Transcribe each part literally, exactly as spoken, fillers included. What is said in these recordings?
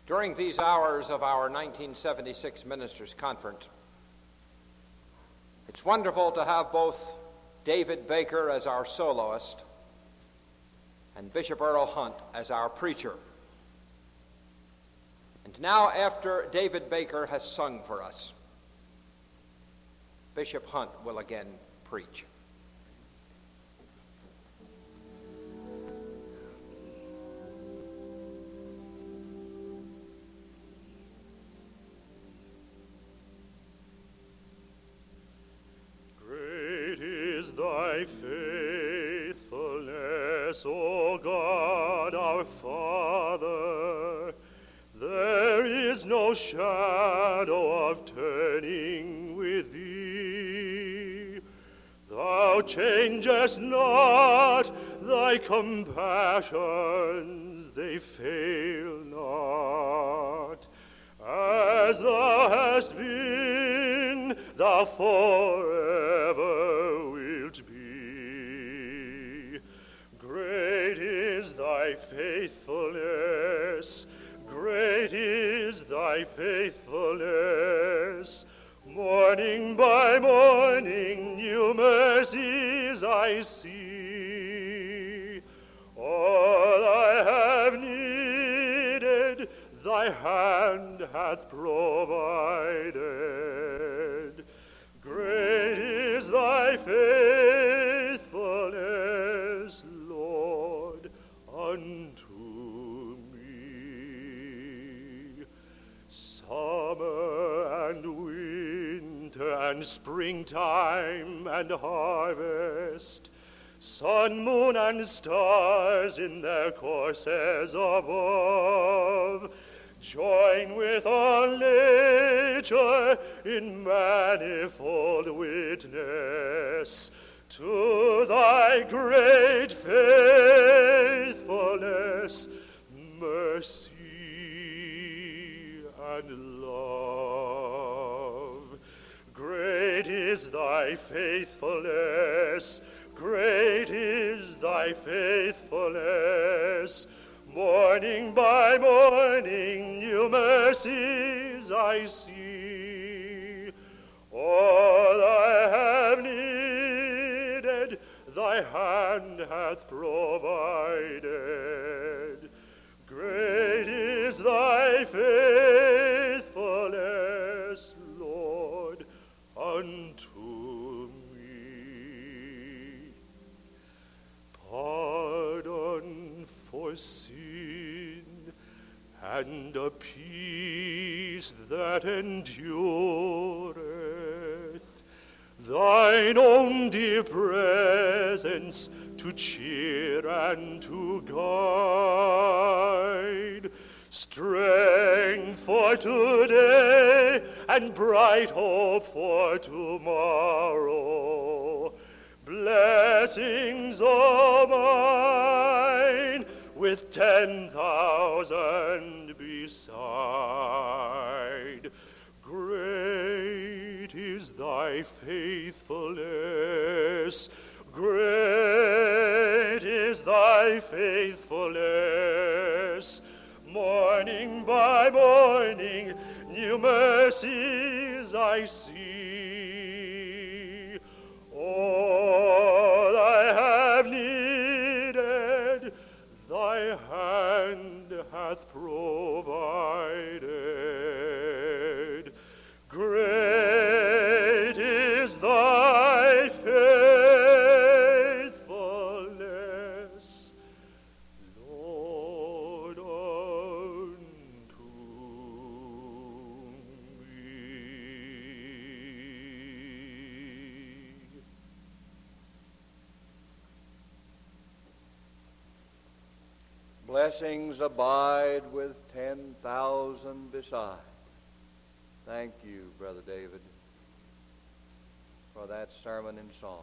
During these hours of our nineteen seventy-six Ministers' Conference, it's wonderful to have both David Baker as our soloist and Bishop Earl Hunt as our preacher. And now, after David Baker has sung for us, Bishop Hunt will again preach. Thy faithfulness, O God, our Father, there is no shadow of turning with thee. Thou changest not, thy compassions, they fail not. As thou hast been, thou forever wilt be. Great is thy faithfulness, great is thy faithfulness. Morning by morning new mercies I see. All I have needed, thy hand hath provided. Great is thy faithfulness, Lord, unto me. Summer and winter and springtime and harvest, sun, moon, and stars in their courses above, join with all nature in manifold witness to thy great faithfulness, mercy, and love. Great is thy faithfulness, great is thy faithfulness. Morning by morning new mercies I see. All I have needed, thy hand hath provided. Great is thy faithfulness, Lord, unto me. Pardon for sin and a peace that endureth, thine own dear presence to cheer and to guide, strength for today and bright hope for tomorrow, blessings all mine with ten thousand beside. Great is thy faithfulness, great is thy faithfulness. Morning by morning new mercies I see. All I have needed, thy hand hath provided. Great is thy faithfulness, Lord, unto me. Blessings abide with ten thousand beside. Thank you, Brother David, for that sermon and song.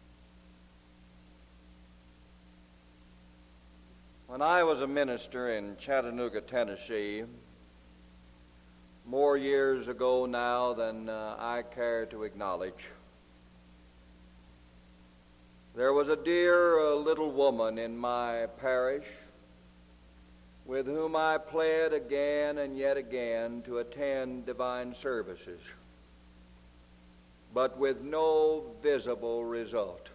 When I was a minister in Chattanooga, Tennessee, more years ago now than uh, I care to acknowledge, there was a dear uh, little woman in my parish with whom I pled again and yet again to attend divine services, but with no visible result.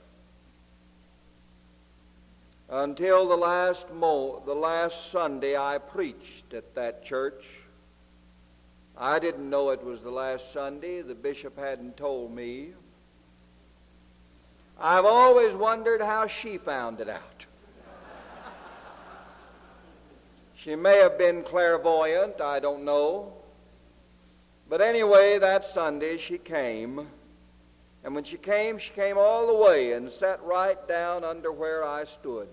Until the last mo- the last Sunday I preached at that church. I didn't know it was the last Sunday. The bishop hadn't told me. I've always wondered how she found it out. She may have been clairvoyant, I don't know. But anyway, that Sunday she came. And when she came, she came all the way and sat right down under where I stood.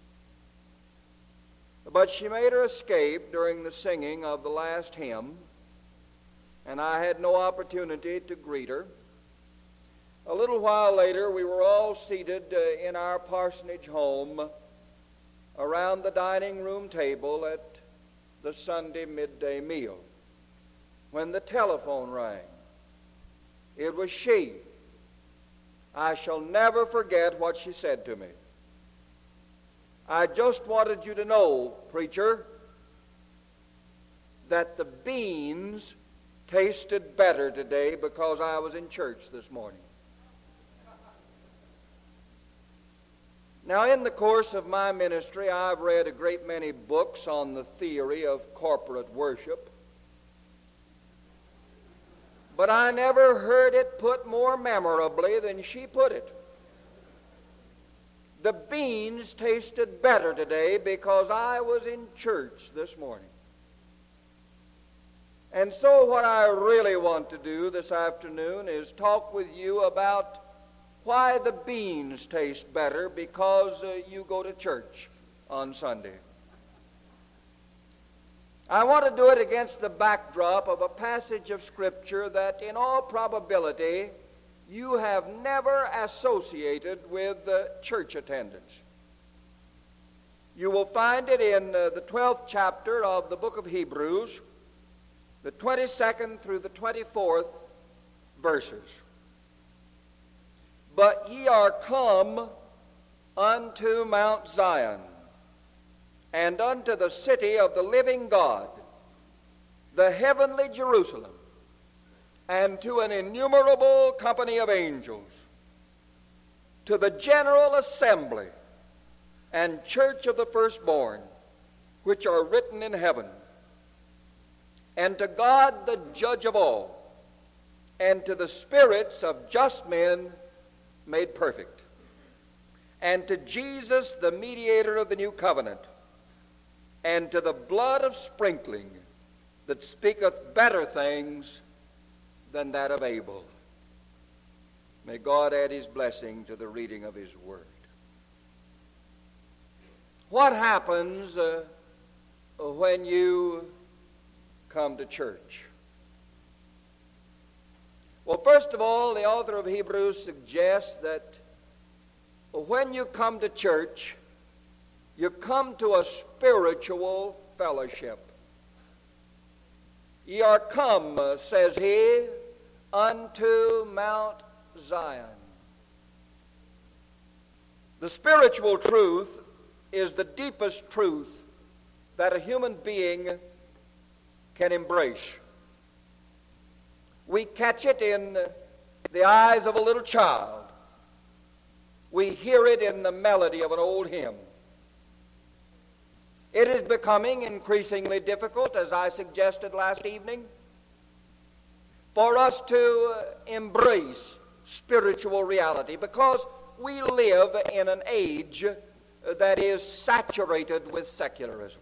But she made her escape during the singing of the last hymn, and I had no opportunity to greet her. A little while later, we were all seated uh, in our parsonage home around the dining room table at the Sunday midday meal when the telephone rang. It was she. I shall never forget what she said to me. "I just wanted you to know, preacher, that the beans tasted better today because I was in church this morning." Now, in the course of my ministry, I've read a great many books on the theory of corporate worship, but I never heard it put more memorably than she put it. The beans tasted better today because I was in church this morning. And so what I really want to do this afternoon is talk with you about why the beans taste better because uh, you go to church on Sunday. I want to do it against the backdrop of a passage of Scripture that in all probability you have never associated with uh, church attendance. You will find it in uh, the twelfth chapter of the book of Hebrews, the twenty-second through the twenty-fourth verses. "But ye are come unto Mount Zion, and unto the city of the living God, the heavenly Jerusalem, and to an innumerable company of angels, to the general assembly and church of the firstborn, which are written in heaven, and to God the judge of all, and to the spirits of just men made perfect, and to Jesus the mediator of the new covenant, and to the blood of sprinkling that speaketh better things than that of Abel." May God add his blessing to the reading of his word. What happens uh, when you come to church? Well, first of all, the author of Hebrews suggests that when you come to church, you come to a spiritual fellowship. "Ye are come," uh, says he, "unto Mount Zion." The spiritual truth is the deepest truth that a human being can embrace. We catch it in the eyes of a little child. We hear it in the melody of an old hymn. It is becoming increasingly difficult, as I suggested last evening, for us to embrace spiritual reality because we live in an age that is saturated with secularism.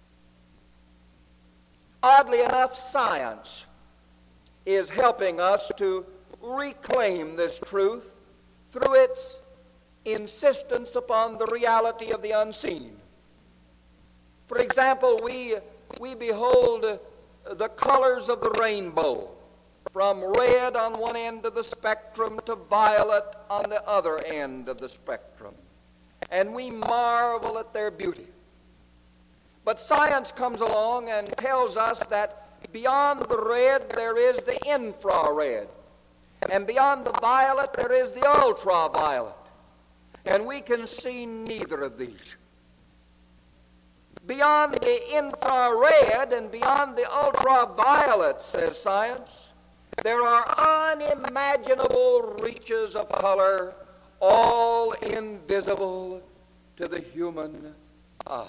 Oddly enough, science is helping us to reclaim this truth through its insistence upon the reality of the unseen. For example, we, we behold the colors of the rainbow, from red on one end of the spectrum to violet on the other end of the spectrum, and we marvel at their beauty. But science comes along and tells us that beyond the red there is the infrared, and beyond the violet there is the ultraviolet, and we can see neither of these. beyond the infrared and beyond the ultraviolet, says science. There are unimaginable reaches of color, all invisible to the human eye.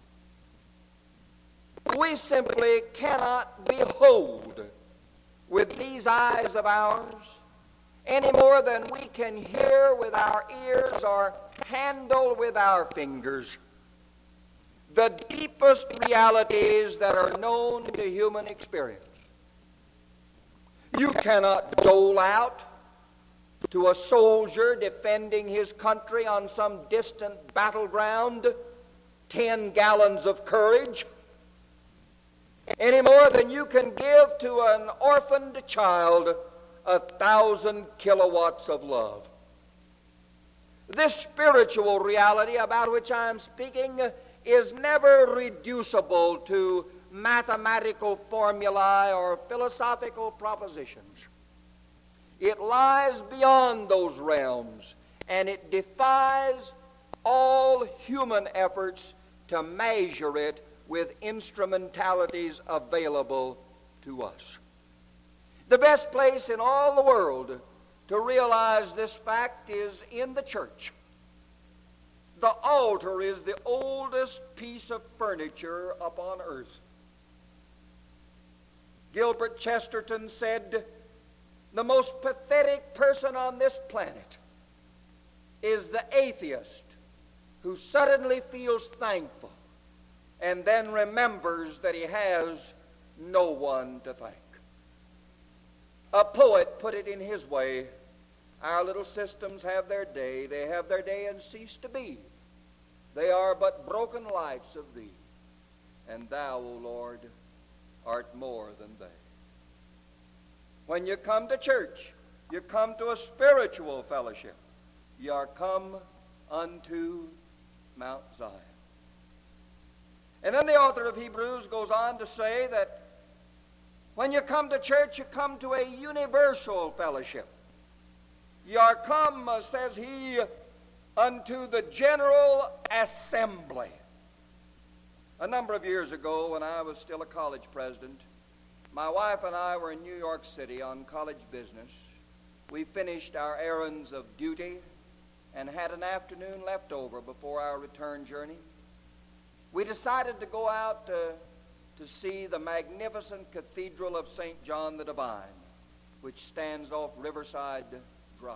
We simply cannot behold with these eyes of ours any more than we can hear with our ears or handle with our fingers the deepest realities that are known to human experience. You cannot dole out to a soldier defending his country on some distant battleground ten gallons of courage any more than you can give to an orphaned child a thousand kilowatts of love. This spiritual reality about which I am speaking is never reducible to mathematical formulae or philosophical propositions. It lies beyond those realms, and it defies all human efforts to measure it with instrumentalities available to us. The best place in all the world to realize this fact is in the church. The altar is the oldest piece of furniture upon earth. Gilbert Chesterton said, "The most pathetic person on this planet is the atheist who suddenly feels thankful and then remembers that he has no one to thank." A poet put it in his way, "Our little systems have their day, they have their day and cease to be. They are but broken lights of thee, and thou, O Lord, art more than they." When you come to church, you come to a spiritual fellowship. You are come unto Mount Zion. And then the author of Hebrews goes on to say that when you come to church, you come to a universal fellowship. You are come, uh, says he, unto the general assembly. A number of years ago, when I was still a college president, my wife and I were in New York City on college business. We finished our errands of duty and had an afternoon left over before our return journey. We decided to go out to, to see the magnificent Cathedral of Saint John the Divine, which stands off Riverside Drive.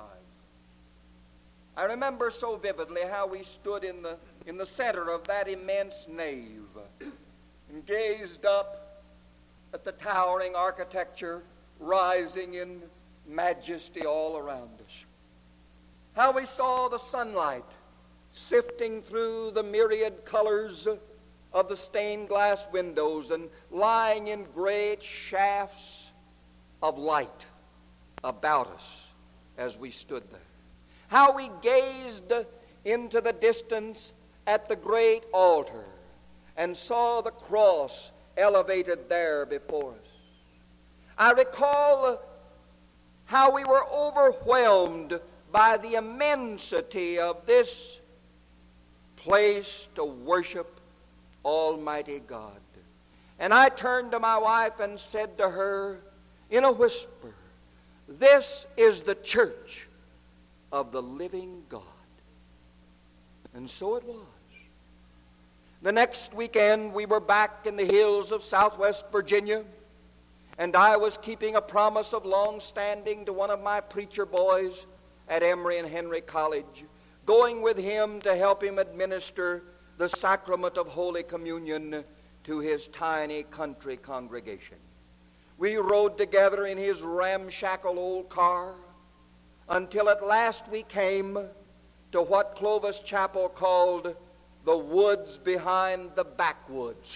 I remember so vividly how we stood in the, in the center of that immense nave and gazed up at the towering architecture rising in majesty all around us. How we saw the sunlight sifting through the myriad colors of the stained glass windows and lying in great shafts of light about us as we stood there. How we gazed into the distance at the great altar and saw the cross elevated there before us. I recall how we were overwhelmed by the immensity of this place to worship Almighty God. And I turned to my wife and said to her in a whisper, "This is the church of the living God." And so it was. The next weekend, we were back in the hills of southwest Virginia, and I was keeping a promise of long standing to one of my preacher boys at Emory and Henry College, going with him to help him administer the sacrament of Holy Communion to his tiny country congregation. We rode together in his ramshackle old car until at last we came to what Clovis Chapel called the woods behind the backwoods.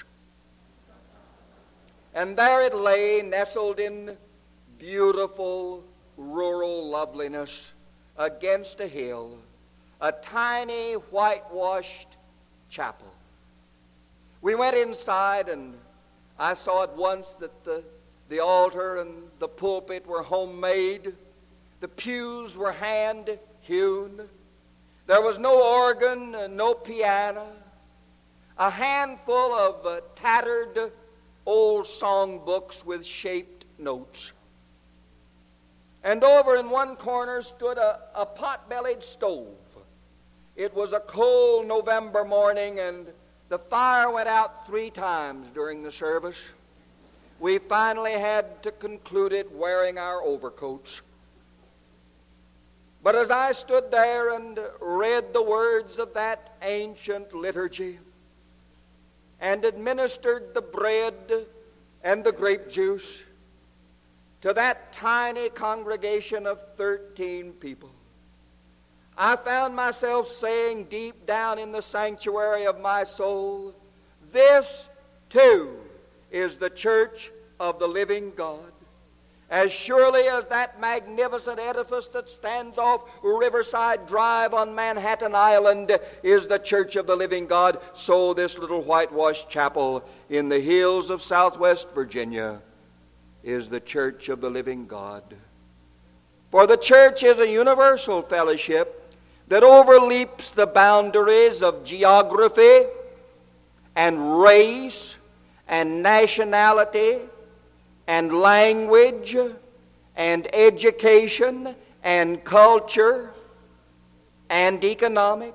And there it lay, nestled in beautiful rural loveliness against a hill, a tiny whitewashed chapel. We went inside, and I saw at once that the, the altar and the pulpit were homemade. The pews were hand-hewn. There was no organ, no piano. a handful of uh, tattered old songbooks with shaped notes. And over in one corner stood a, a pot-bellied stove. It was a cold November morning, and the fire went out three times during the service. We finally had to conclude it wearing our overcoats. But as I stood there and read the words of that ancient liturgy and administered the bread and the grape juice to that tiny congregation of thirteen people, I found myself saying deep down in the sanctuary of my soul, this too is the church of the living God. As surely as that magnificent edifice that stands off Riverside Drive on Manhattan Island is the church of the living God, so this little whitewashed chapel in the hills of southwest Virginia is the church of the living God. For the church is a universal fellowship that overleaps the boundaries of geography and race and nationality and language and education and culture and economics.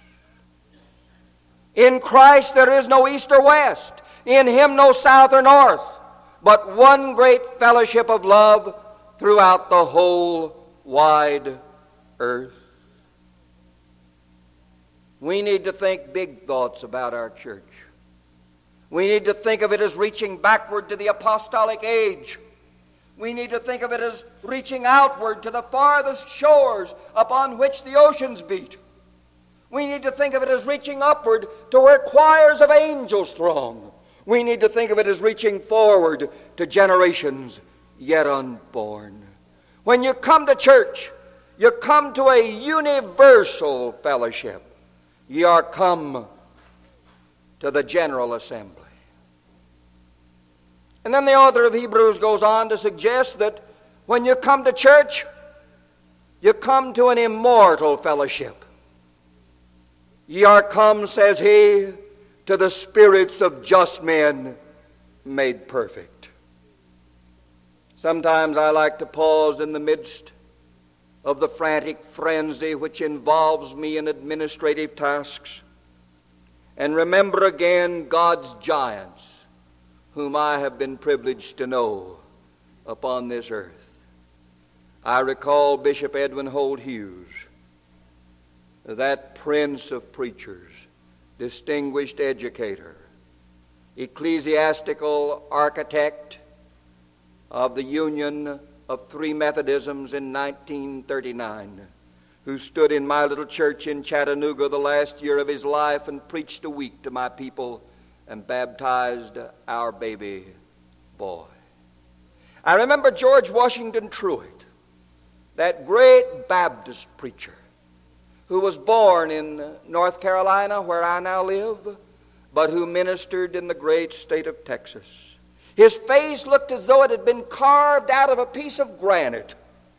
In Christ there is no east or west, in Him no south or north, but one great fellowship of love throughout the whole wide earth. We need to think big thoughts about our church. We need to think of it as reaching backward to the apostolic age. We need to think of it as reaching outward to the farthest shores upon which the oceans beat. We need to think of it as reaching upward to where choirs of angels throng. We need to think of it as reaching forward to generations yet unborn. When you come to church, you come to a universal fellowship. Ye are come to the general assembly. And then the author of Hebrews goes on to suggest that when you come to church, you come to an immortal fellowship. Ye are come, says he, to the spirits of just men made perfect. Sometimes I like to pause in the midst of the frantic frenzy which involves me in administrative tasks and remember again God's giants whom I have been privileged to know upon this earth. I recall Bishop Edwin Holt Hughes, that prince of preachers, distinguished educator, ecclesiastical architect of the Union of Three Methodisms in nineteen thirty-nine, who stood in my little church in Chattanooga the last year of his life and preached a week to my people and baptized our baby boy. I remember George Washington Truett, that great Baptist preacher who was born in North Carolina, where I now live, but who ministered in the great state of Texas. His face looked as though it had been carved out of a piece of granite.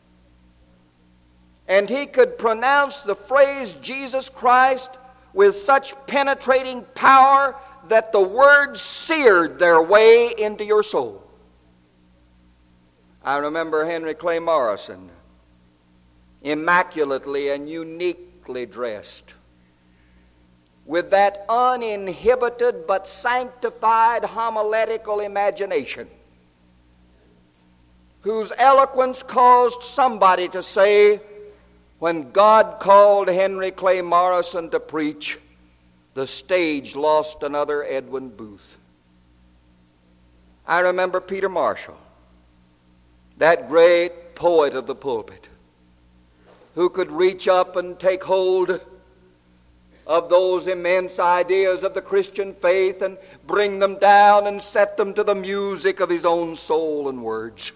And he could pronounce the phrase Jesus Christ with such penetrating power that the words seared their way into your soul. I remember Henry Clay Morrison, immaculately and uniquely dressed, with that uninhibited but sanctified homiletical imagination, whose eloquence caused somebody to say, when God called Henry Clay Morrison to preach, the stage lost another Edwin Booth. I remember Peter Marshall, that great poet of the pulpit, who could reach up and take hold of those immense ideas of the Christian faith and bring them down and set them to the music of his own soul and words.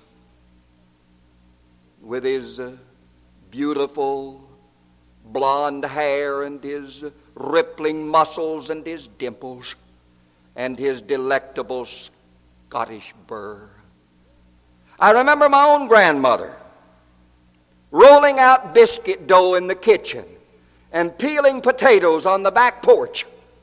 With his uh, beautiful blonde hair and his rippling muscles and his dimples and his delectable Scottish burr. I remember my own grandmother rolling out biscuit dough in the kitchen and peeling potatoes on the back porch,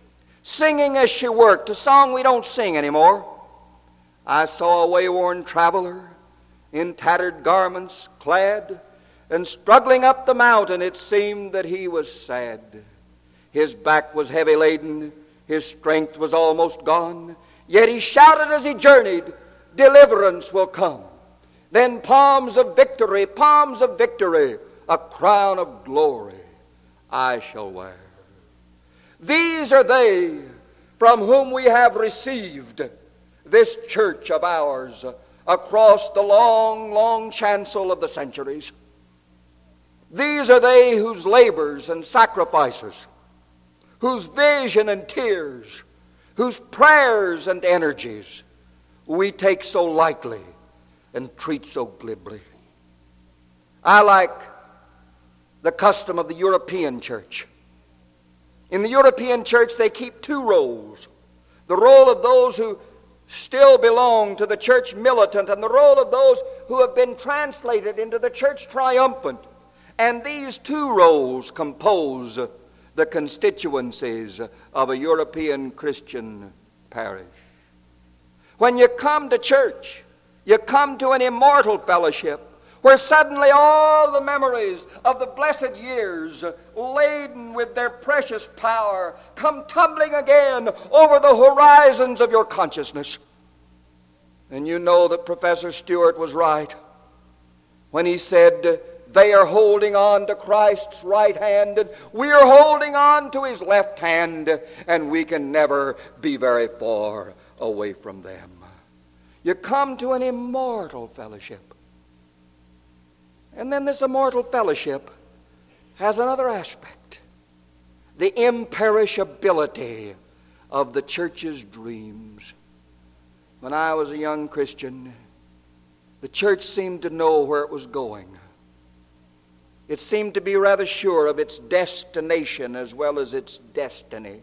singing as she worked, a song we don't sing anymore. I saw a wayworn traveler in tattered garments clad, and struggling up the mountain it seemed that he was sad. His back was heavy laden, his strength was almost gone, yet he shouted as he journeyed, deliverance will come. Then palms of victory, palms of victory, a crown of glory I shall wear. These are they from whom we have received this church of ours across the long, long chancel of the centuries. These are they whose labors and sacrifices, whose vision and tears, whose prayers and energies we take so lightly and treat so glibly. I like the custom of the European church. In the European church, they keep two roles. The role of those who still belong to the church militant and the role of those who have been translated into the church triumphant. And these two roles compose the constituencies of a European Christian parish. When you come to church, you come to an immortal fellowship where suddenly all the memories of the blessed years, laden with their precious power, come tumbling again over the horizons of your consciousness. And you know that Professor Stewart was right when he said, they are holding on to Christ's right hand, and we are holding on to his left hand, and we can never be very far away from them. You come to an immortal fellowship. And then this immortal fellowship has another aspect, the imperishability of the church's dreams. When I was a young Christian, the church seemed to know where it was going. It seemed to be rather sure of its destination as well as its destiny.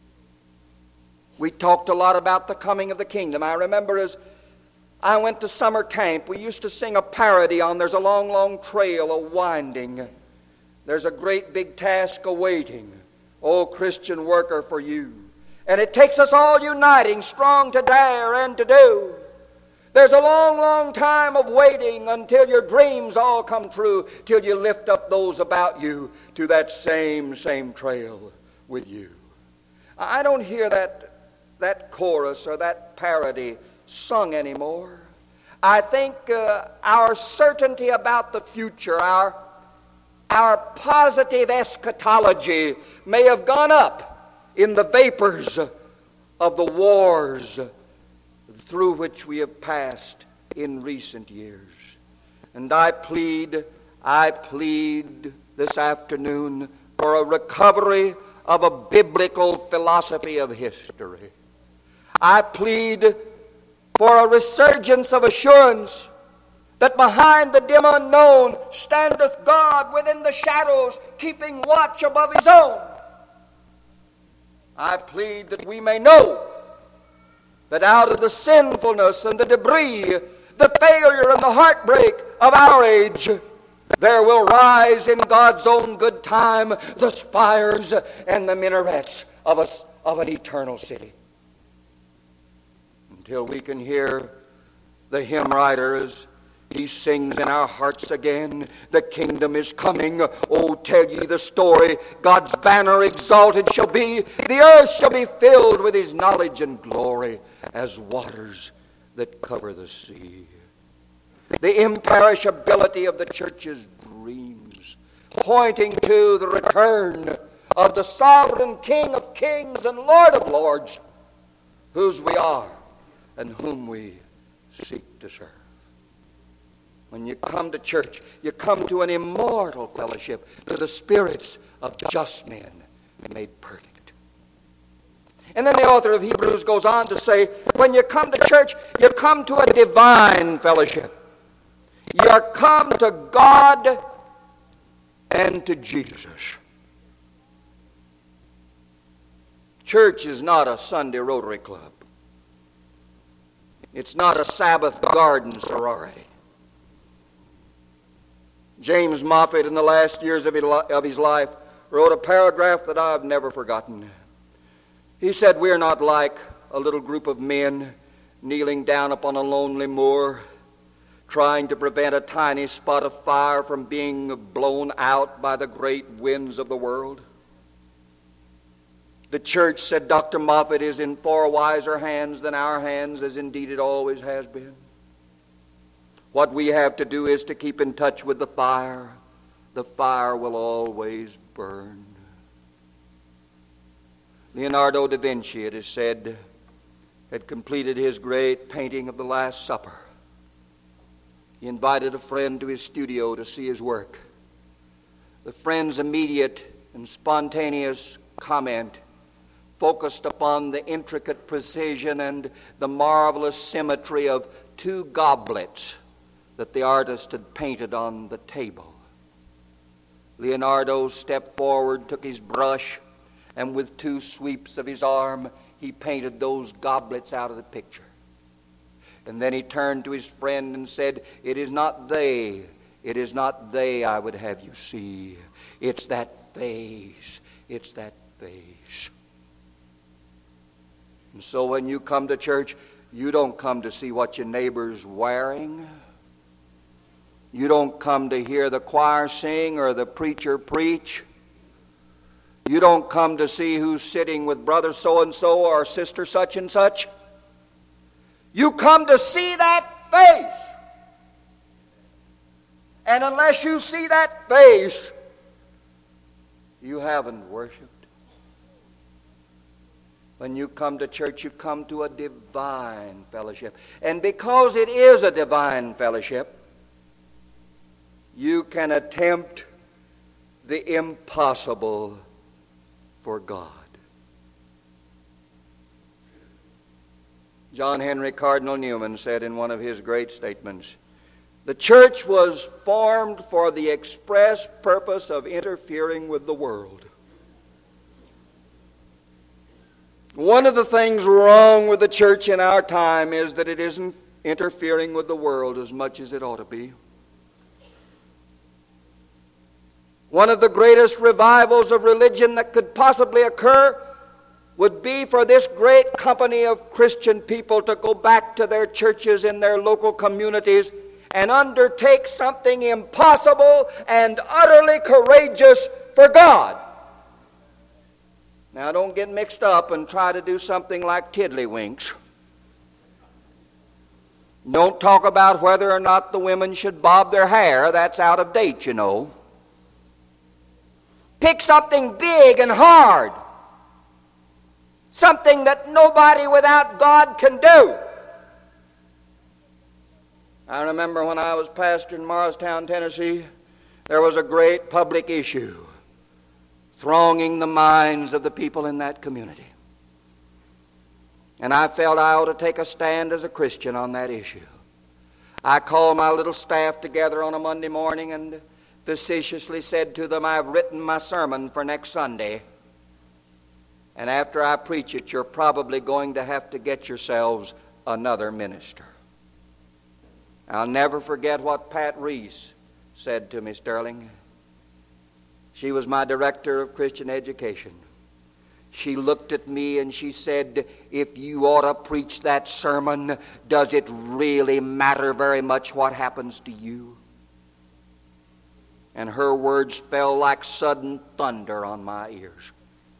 We talked a lot about the coming of the kingdom. I remember as I went to summer camp, we used to sing a parody on There's a Long, Long Trail a-Winding. There's a great big task awaiting, O Christian worker, for you. And it takes us all uniting, strong to dare and to do. There's a long, long time of waiting until your dreams all come true, till you lift up those about you to that same, same trail with you. I don't hear that, that chorus or that parody sung anymore. I think uh, our certainty about the future, our, our positive eschatology may have gone up in the vapors of the wars through which we have passed in recent years. And I plead, I plead this afternoon for a recovery of a biblical philosophy of history. I plead for a resurgence of assurance that behind the dim unknown standeth God within the shadows, keeping watch above his own. I plead that we may know that out of the sinfulness and the debris, the failure and the heartbreak of our age, there will rise in God's own good time the spires and the minarets of, a, of an eternal city. Until we can hear the hymn writer as he sings in our hearts again, the kingdom is coming. Oh, tell ye the story. God's banner exalted shall be. The earth shall be filled with his knowledge and glory as waters that cover the sea. The imperishability of the church's dreams, pointing to the return of the sovereign King of kings and Lord of lords, whose we are and whom we seek to serve. When you come to church, you come to an immortal fellowship, to the spirits of just men made perfect. And then the author of Hebrews goes on to say, when you come to church, you come to a divine fellowship. You're come to God and to Jesus. Church is not a Sunday Rotary Club. It's not a Sabbath garden sorority. James Moffat, in the last years of his life, wrote a paragraph that I've never forgotten. He said, we're not like a little group of men kneeling down upon a lonely moor, trying to prevent a tiny spot of fire from being blown out by the great winds of the world. The church, said Doctor Moffat, is in far wiser hands than our hands, as indeed it always has been. What we have to do is to keep in touch with the fire. The fire will always burn. Leonardo da Vinci, it is said, had completed his great painting of the Last Supper. He invited a friend to his studio to see his work. The friend's immediate and spontaneous comment focused upon the intricate precision and the marvelous symmetry of two goblets that the artist had painted on the table. Leonardo stepped forward, took his brush, and with two sweeps of his arm, he painted those goblets out of the picture. And then he turned to his friend and said, it is not they, it is not they I would have you see. It's that face, it's that face. And so when you come to church, you don't come to see what your neighbor's wearing. You don't come to hear the choir sing or the preacher preach. You don't come to see who's sitting with brother so-and-so or sister such and such. You come to see that face. And unless you see that face, you haven't worshiped. When you come to church, you come to a divine fellowship. And because it is a divine fellowship, you can attempt the impossible for God. John Henry Cardinal Newman said in one of his great statements, the church was formed for the express purpose of interfering with the world. One of the things wrong with the church in our time is that it isn't interfering with the world as much as it ought to be. One of the greatest revivals of religion that could possibly occur would be for this great company of Christian people to go back to their churches in their local communities and undertake something impossible and utterly courageous for God. Now, don't get mixed up and try to do something like tiddlywinks. Don't talk about whether or not the women should bob their hair. That's out of date, you know. Pick something big and hard. Something that nobody without God can do. I remember when I was pastor in Morristown, Tennessee, there was a great public issue thronging the minds of the people in that community. And I felt I ought to take a stand as a Christian on that issue. I called my little staff together on a Monday morning and facetiously said to them, I've written my sermon for next Sunday. And after I preach it, you're probably going to have to get yourselves another minister. I'll never forget what Pat Reese said to me, Sterling. She was my director of Christian education. She looked at me and she said, if you ought to preach that sermon, does it really matter very much what happens to you? And her words fell like sudden thunder on my ears.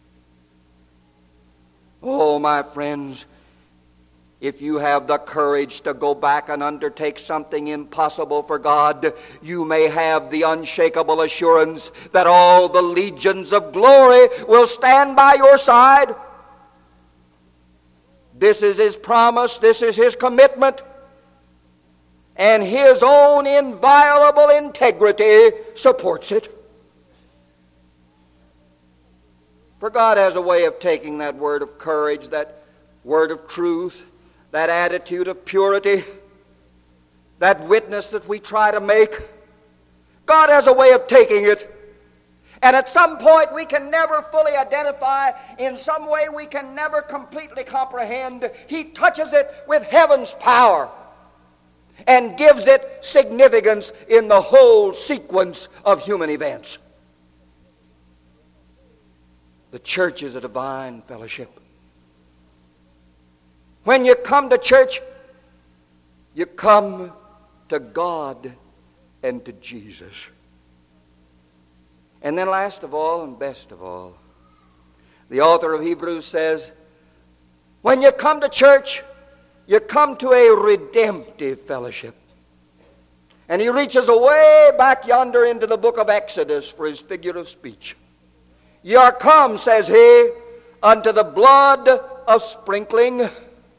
Oh, my friends, if you have the courage to go back and undertake something impossible for God, you may have the unshakable assurance that all the legions of glory will stand by your side. This is His promise, this is His commitment, and His own inviolable integrity supports it. For God has a way of taking that word of courage, that word of truth, that attitude of purity, that witness that we try to make. God has a way of taking it. And at some point we can never fully identify, in some way we can never completely comprehend. He touches it with heaven's power and gives it significance in the whole sequence of human events. The church is a divine fellowship. When you come to church, you come to God and to Jesus. And then last of all and best of all, the author of Hebrews says, when you come to church, you come to a redemptive fellowship. And he reaches away back yonder into the book of Exodus for his figure of speech. Ye are come, says he, unto the blood of sprinkling.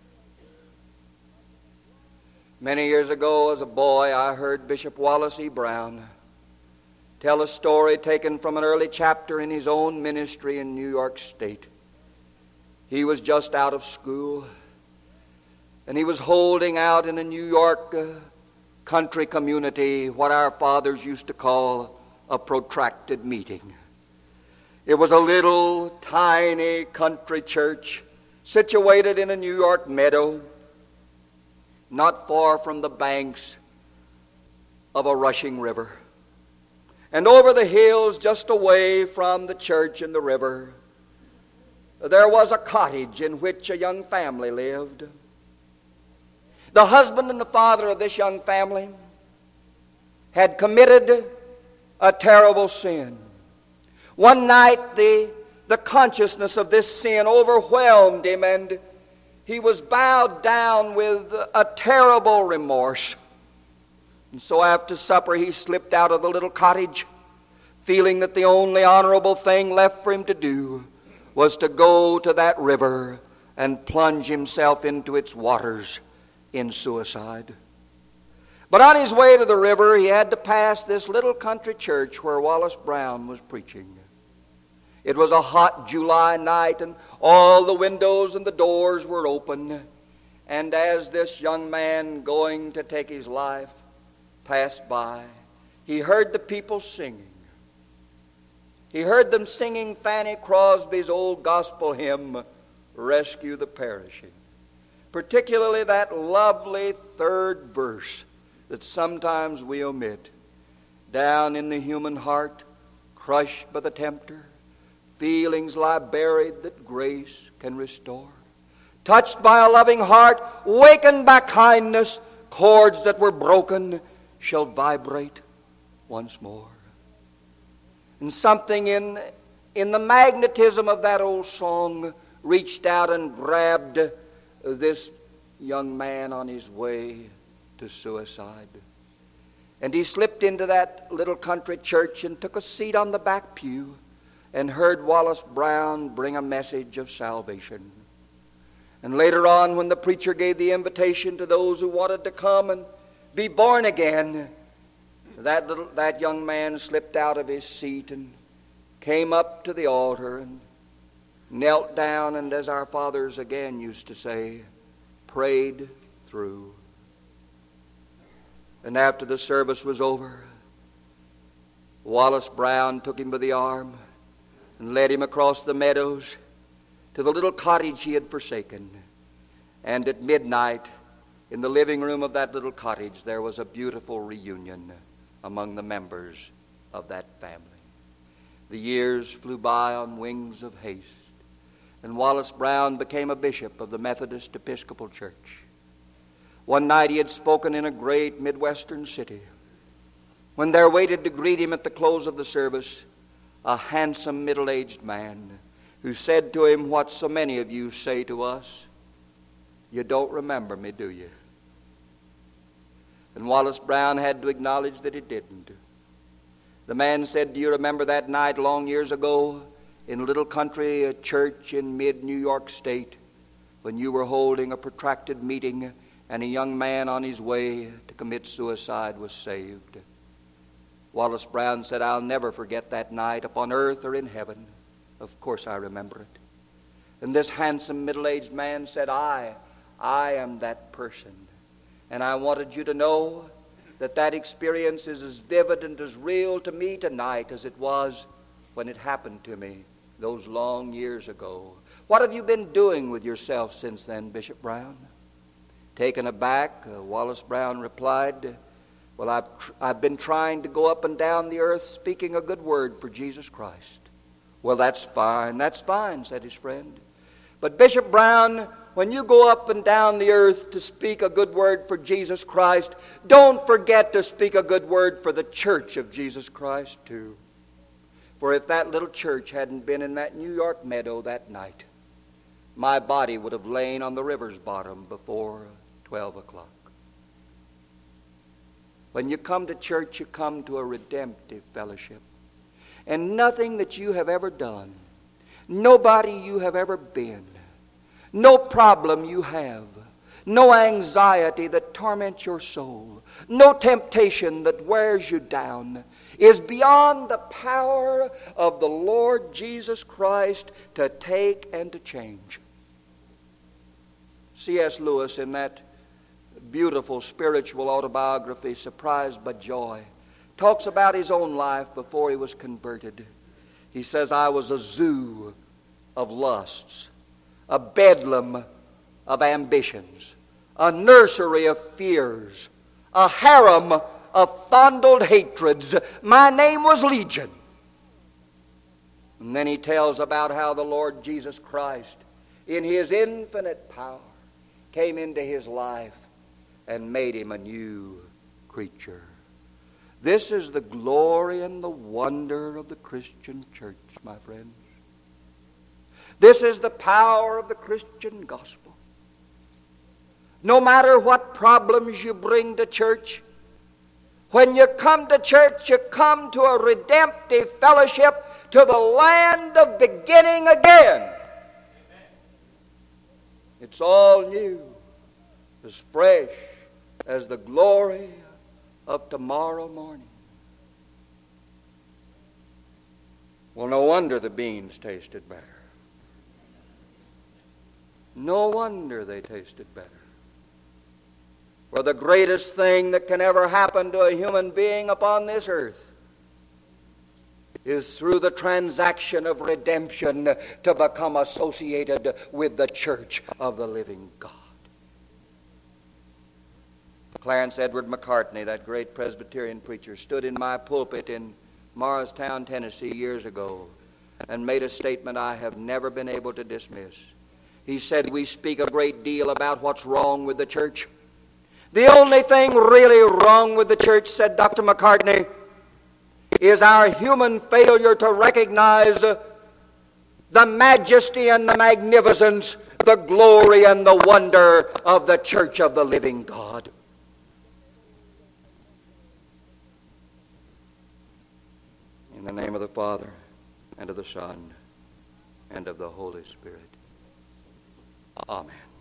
Many years ago as a boy, I heard Bishop Wallace E. Brown tell a story taken from an early chapter in his own ministry in New York State. He was just out of school, and he was holding out in a New York uh, country community what our fathers used to call a protracted meeting. It was a little tiny country church situated in a New York meadow, not far from the banks of a rushing river. And over the hills just away from the church and the river, there was a cottage in which a young family lived. The husband and the father of this young family had committed a terrible sin. One night the, the consciousness of this sin overwhelmed him, and he was bowed down with a terrible remorse. And so after supper he slipped out of the little cottage, feeling that the only honorable thing left for him to do was to go to that river and plunge himself into its waters in suicide. But on his way to the river, he had to pass this little country church where Wallace Brown was preaching. It was a hot July night, and all the windows and the doors were open. And as this young man going to take his life passed by, he heard the people singing. He heard them singing Fanny Crosby's old gospel hymn, Rescue the Perishing. Particularly that lovely third verse that sometimes we omit. Down in the human heart, crushed by the tempter, feelings lie buried that grace can restore. Touched by a loving heart, wakened by kindness, chords that were broken shall vibrate once more. And something in, in the magnetism of that old song reached out and grabbed this young man on his way to suicide. And he slipped into that little country church and took a seat on the back pew and heard Wallace Brown bring a message of salvation. And later on, when the preacher gave the invitation to those who wanted to come and be born again, that little, that young man slipped out of his seat and came up to the altar and knelt down, and as our fathers again used to say, prayed through. And after the service was over, Wallace Brown took him by the arm and led him across the meadows to the little cottage he had forsaken. And at midnight, in the living room of that little cottage, there was a beautiful reunion among the members of that family. The years flew by on wings of haste, and Wallace Brown became a bishop of the Methodist Episcopal Church. One night he had spoken in a great Midwestern city, when there waited to greet him at the close of the service a handsome middle-aged man who said to him what so many of you say to us, "You don't remember me, do you?" And Wallace Brown had to acknowledge that he didn't. The man said, "Do you remember that night long years ago in a little country a church in mid-New York State when you were holding a protracted meeting and a young man on his way to commit suicide was saved?" Wallace Brown said, "I'll never forget that night upon earth or in heaven. Of course I remember it." And this handsome middle-aged man said, I, I am that person. And I wanted you to know that that experience is as vivid and as real to me tonight as it was when it happened to me those long years ago. What have you been doing with yourself since then, Bishop Brown? Taken aback, uh, Wallace Brown replied, "Well, I've, tr- I've been trying to go up and down the earth speaking a good word for Jesus Christ." "Well, that's fine, that's fine," said his friend. But Bishop Brown, when you go up and down the earth to speak a good word for Jesus Christ, don't forget to speak a good word for the church of Jesus Christ too. For if that little church hadn't been in that New York meadow that night, my body would have lain on the river's bottom before twelve o'clock. When you come to church, you come to a redemptive fellowship. And nothing that you have ever done, nobody you have ever been, no problem you have, no anxiety that torments your soul, no temptation that wears you down, is beyond the power of the Lord Jesus Christ to take and to change. C S Lewis, in that beautiful spiritual autobiography, Surprised by Joy, talks about his own life before he was converted. He says, I was a zoo of lusts, a bedlam of ambitions, a nursery of fears, a harem of fondled hatreds. My name was Legion. And then he tells about how the Lord Jesus Christ, in his infinite power, came into his life and made him a new creature. This is the glory and the wonder of the Christian church, my friends. This is the power of the Christian gospel. No matter what problems you bring to church, when you come to church, you come to a redemptive fellowship, to the land of beginning again. It's all new, as fresh as the glory of tomorrow morning. Well, no wonder the beans tasted better. No wonder they tasted better. For the greatest thing that can ever happen to a human being upon this earth is through the transaction of redemption to become associated with the church of the living God. Clarence Edward McCartney, that great Presbyterian preacher, stood in my pulpit in Morristown, Tennessee, years ago and made a statement I have never been able to dismiss. He said, we speak a great deal about what's wrong with the church. The only thing really wrong with the church, said Doctor McCartney, is our human failure to recognize the majesty and the magnificence, the glory and the wonder of the church of the living God. In the name of the Father, and of the Son, and of the Holy Spirit. Amen.